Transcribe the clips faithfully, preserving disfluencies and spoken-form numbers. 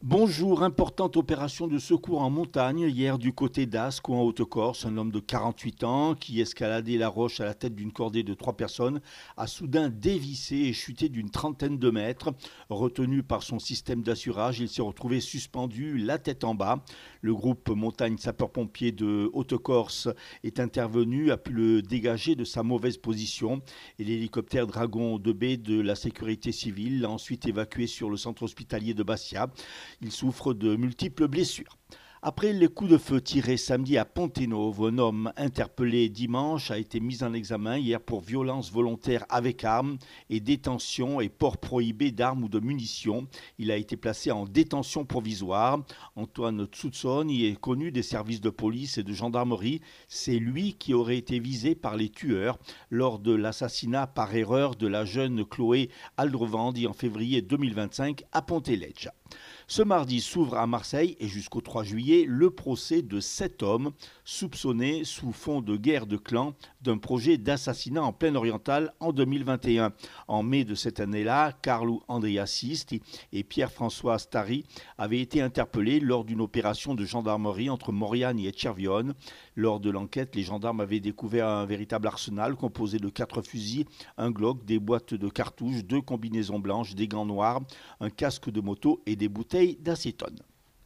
Bonjour, importante opération de secours en montagne hier du côté d'Ascq en Haute-Corse. Un homme de quarante-huit ans qui escaladait la roche à la tête d'une cordée de trois personnes a soudain dévissé et chuté d'une trentaine de mètres. Retenu par son système d'assurage, il s'est retrouvé suspendu la tête en bas. Le groupe Montagne Sapeurs-Pompiers de Haute-Corse est intervenu, a pu le dégager de sa mauvaise position et l'hélicoptère Dragon deux B de la sécurité civile l'a ensuite évacué sur le centre hospitalier de Bastia. Il souffre de multiples blessures. Après les coups de feu tirés samedi à Ponténove, un homme interpellé dimanche a été mis en examen hier pour violence volontaire avec arme et détention et port prohibé d'armes ou de munitions. Il a été placé en détention provisoire. Antoine Tsutsoni est connu des services de police et de gendarmerie. C'est lui qui aurait été visé par les tueurs lors de l'assassinat par erreur de la jeune Chloé Aldrovandi en février deux mille vingt-cinq à Ponteledge. Ce mardi s'ouvre à Marseille et jusqu'au trois juillet le procès de sept hommes soupçonnés sous fond de guerre de clans d'un projet d'assassinat en plaine orientale en deux mille vingt et un. En mai de cette année-là, Carlo Andrea Sisti et Pierre-François Stari avaient été interpellés lors d'une opération de gendarmerie entre Moriani et Cervione. Lors de l'enquête, les gendarmes avaient découvert un véritable arsenal composé de quatre fusils, un Glock, des boîtes de cartouches, deux combinaisons blanches, des gants noirs, un casque de moto et des bouteilles d'acétone.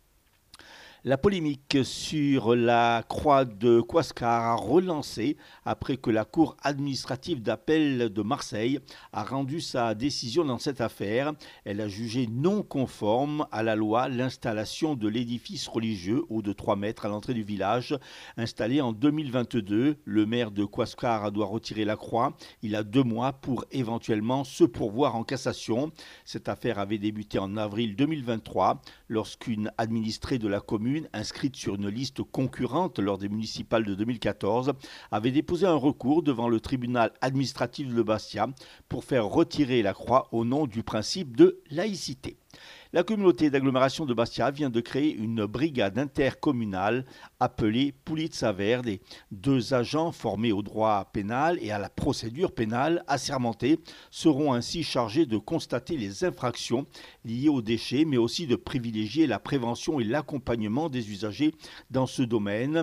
La polémique sur la croix de Couascar a relancé après que la Cour administrative d'appel de Marseille a rendu sa décision dans cette affaire. Elle a jugé non conforme à la loi l'installation de l'édifice religieux haut de trois mètres à l'entrée du village. Installé en deux mille vingt-deux, le maire de Couascar doit retirer la croix. Il a deux mois pour éventuellement se pourvoir en cassation. Cette affaire avait débuté en avril deux mille vingt-trois lorsqu'une administrée de la commune inscrite sur une liste concurrente lors des municipales de deux mille quatorze, avait déposé un recours devant le tribunal administratif de Bastia pour faire retirer la croix au nom du principe de laïcité. La communauté d'agglomération de Bastia vient de créer une brigade intercommunale appelée Pulizza Verde. Deux agents formés au droit pénal et à la procédure pénale assermentés seront ainsi chargés de constater les infractions liées aux déchets, mais aussi de privilégier la prévention et l'accompagnement des usagers dans ce domaine.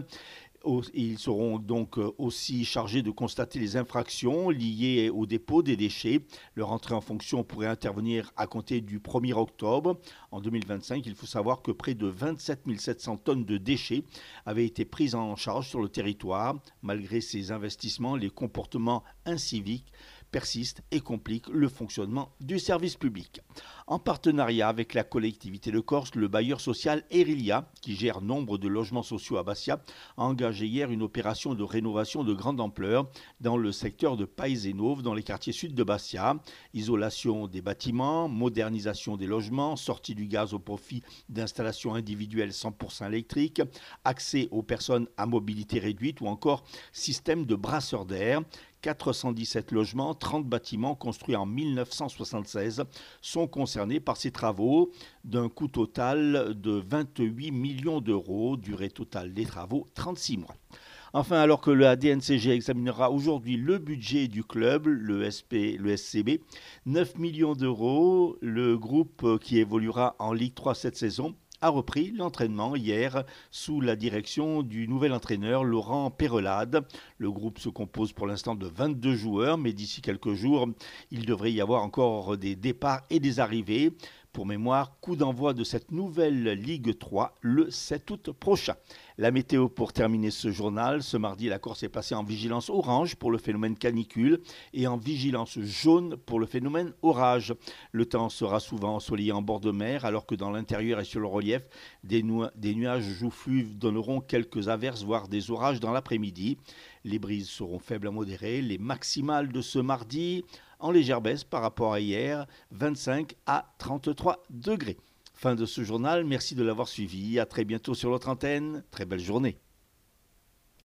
Ils seront donc aussi chargés de constater les infractions liées au dépôt des déchets. Leur entrée en fonction pourrait intervenir à compter du premier octobre. En deux mille vingt-cinq, il faut savoir que près de vingt-sept mille sept cents tonnes de déchets avaient été prises en charge sur le territoire. Malgré ces investissements, les comportements inciviques persistent et compliquent le fonctionnement du service public. En partenariat avec la collectivité de Corse, le bailleur social Erilia, qui gère nombre de logements sociaux à Bastia, a engagé hier une opération de rénovation de grande ampleur dans le secteur de Païsénove, dans les quartiers sud de Bastia. Isolation des bâtiments, modernisation des logements, sortie du gaz au profit d'installations individuelles cent pour cent électriques, accès aux personnes à mobilité réduite ou encore système de brasseurs d'air. quatre cent dix-sept logements, trente bâtiments construits en mille neuf cent soixante-seize sont concernés par ces travaux d'un coût total de vingt-huit millions d'euros, durée totale des travaux trente-six mois. Enfin, alors que le A D N C G examinera aujourd'hui le budget du club, le, S P, le S C B, neuf millions d'euros, le groupe qui évoluera en Ligue trois cette saison a repris l'entraînement hier sous la direction du nouvel entraîneur Laurent Perelade. Le groupe se compose pour l'instant de vingt-deux joueurs, mais d'ici quelques jours, il devrait y avoir encore des départs et des arrivées. Pour mémoire, coup d'envoi de cette nouvelle Ligue trois le sept août prochain. La météo pour terminer ce journal. Ce mardi, la Corse est passée en vigilance orange pour le phénomène canicule et en vigilance jaune pour le phénomène orage. Le temps sera souvent ensoleillé en bord de mer, alors que dans l'intérieur et sur le relief, des, nu- des nuages joufflus donneront quelques averses, voire des orages dans l'après-midi. Les brises seront faibles à modérées. Les maximales de ce mardi, en légère baisse par rapport à hier, vingt-cinq à trente-trois degrés. Fin de ce journal, merci de l'avoir suivi. À très bientôt sur l'autre antenne. Très belle journée.